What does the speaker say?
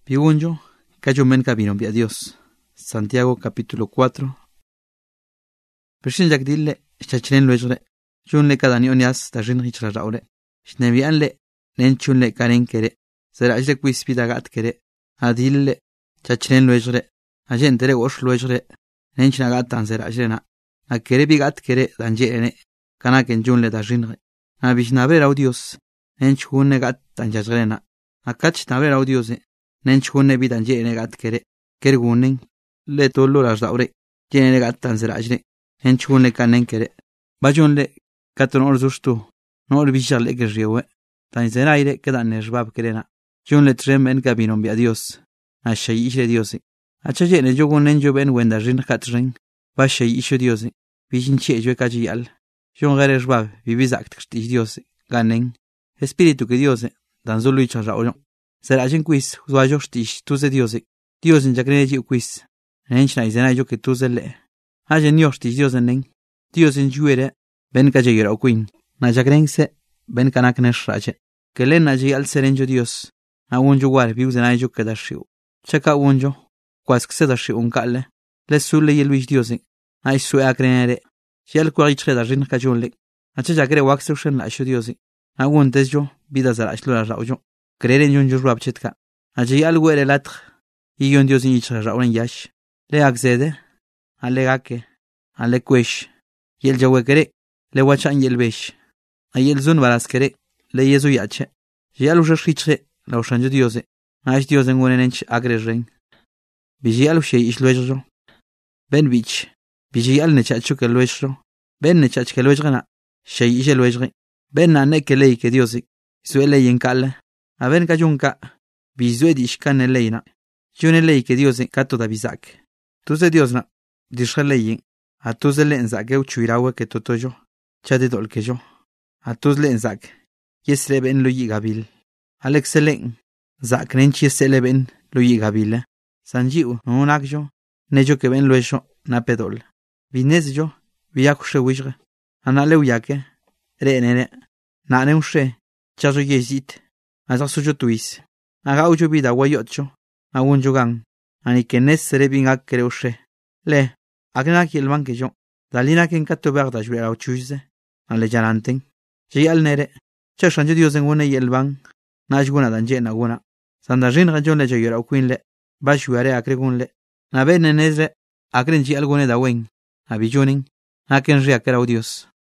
Pigunyo, kayomen kabinon bia Dios. Santiago capítulo 4. Pershin jak dille, chachlen luejre. Chunle kadani onias da rin hichra raure. Shnebianle, nenchunle karen kere. Serajle kuispida gat kere. Adille, chachlen luejre. Ajentere osh luejre. Nenchna gatan serajlena. A kere bigat kere danjene. Kanaken junle da rinre. A bishnabre audios. Nenchunne gat danjajrena. A kach nabre audiose. Nenchunne bidan jene gat kere. Kergunen. Le tollo las daure. Jene gat tan serajle. Nenchunle kanen kere. Bajonle katon orzustu. No orbishale que riewe. Tan zeraire quedan nesbab kerena. Junle trem en gabinon bia Dios. A shay ishe Diosi. A chayene jogunen joben wenda rin katren. Ba shay ishe Diosi. Bishin che jo kajiyal. Jon garesbab bibizakt ksti Diosi. Ganen. Espíritu que Diose. Dan solo icha raoyon. Serajen quiz. Zuajo stish tuze Diosi. Diosin jakneji quiz. Nenchna izena jo que tuze le. Ajen yostish Diosen. Diosin juere. Ben kajayera queen. Na jakrense. Ben kanaknesh raje. Que len naji al serenjo Dios. A unjo war biuzen jo que dashiu. Chaka unjo. Quaskse dashiu unkale. Le sulle yelwish Diosi. Ay sue akrenere. Si al quaritre da rin kajonle. Acha jakre waxushen la shu Diosi. A un desjo. Vida zara ashlura raujo. Creer en yon jurab chetka. Allí algo era latr. Y yon Diosin ichra rauren yash. Le accede. Ale gake. Ale kwesh. Y el jawekere. Le wachan y el besh. Ay el zun baraskere. Le yezu yache. Y al ushitre. La ushanjo Diose. Ash Diosen gunenench agre rein. Biji al ushe ishluejo. Ben bich. Biji al nechachu que luejo. Ben nechach que luejana. Shei ishe luejre. Ben na ne que lei que Diosi. Suele y en cala. A ver cayunca. Bizue dishkan eleina. June lei que Diosi kato da bizak. Tuze Diosna. Dishaleyin. A tuze le enzak euchuirawe que totoyo. Chade dol que yo. A tuz le enzak. Yesle ben lo yigabil. Alexelen. Zak nenchi yesle ben lo yigabile. Sanjiu no nakjo. Nejo que ben lo eso na pedol. Vines yo. Viakushe wishre. Anale uyake. Re nene. Na ne ushe. Chazo yezit. Azak sujo tuis. Aga ujo vida wayocho. Agun jogan. Ani que nes serebin ak creushe. Le. Agna ki el banque yo. Dalina que en cato verda juera uchuize. Ale jananten. Si al nere. Chashanjo Dios en una y el ban. Najguna danje na guna. Sandarin rajon le joyera uquinle. Bashuare akregunle. Na ben nesre. Akrenji algune da wen. Abijonin. Aken ria kera Dios.